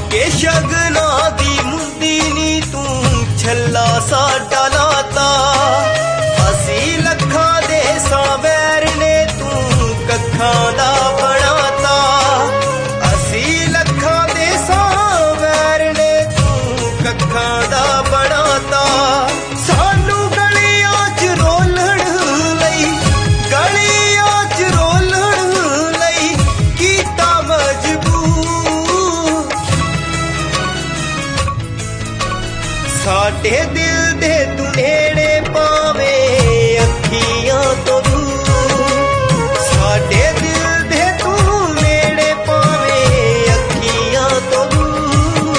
के शगना दी मुंदी नी तू छला साडा लाता असी लखा दे सावैर ने तू कखा दा बनाता असी लखा दे सावैर ने तू कखा दा बनाता सानू गलियां च रोलण लई गलियां च रोलण लई कीता मजबूर साडे दिल दे तू नेड़े पावे अखियां तो दूर साडे दिल दे तू नेड़े पावे अखियां तो दूर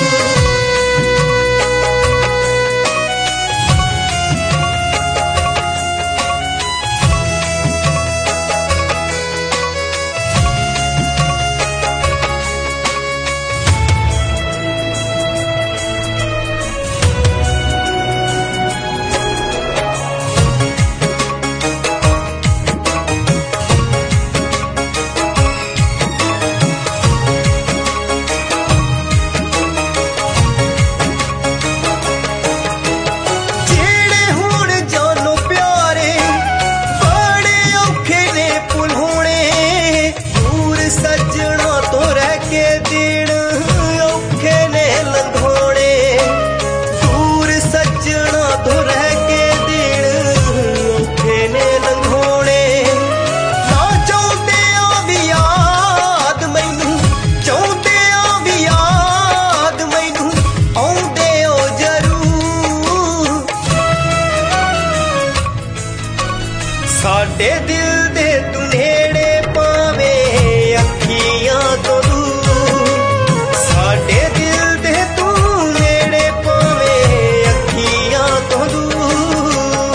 साडे दिल दे तू नेड़े पावे अखियां तो दूर साडे दिल दे तू नेड़े पावे अखियां तो दूर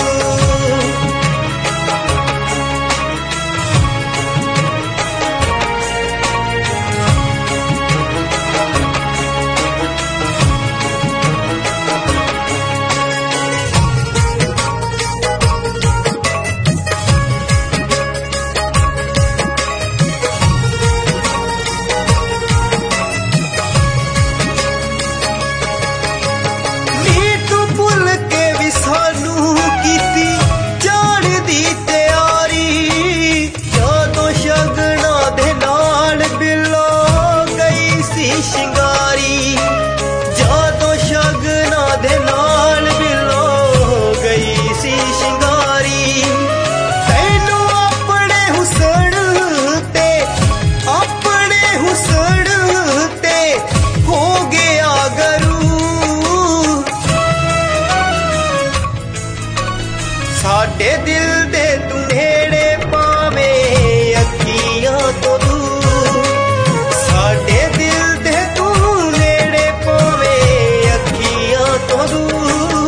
साडे दिल दे तू नेड़े पावे अखियां तो दूर साडे दिल दे तू नेड़े पावे अखियां तो दूर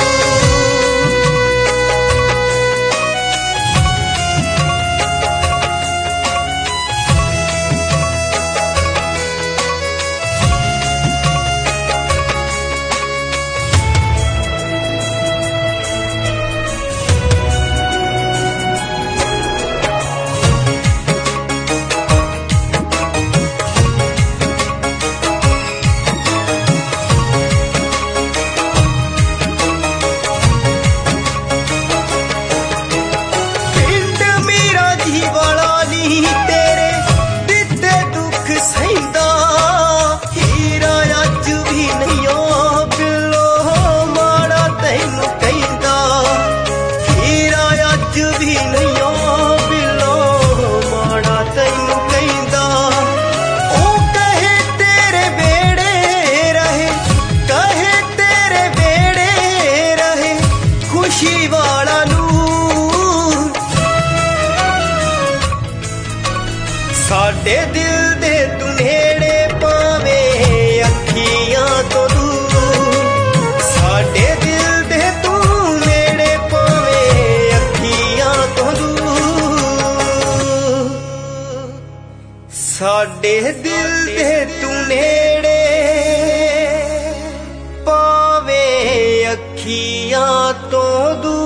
साडे दिल दे तू नेड़े पावे अखियां तो दूर साडे दिल दे तू नेड़े पावे अखियां तो दूर साडे दिल दे तू नेड़े पावे अखियां तो दूर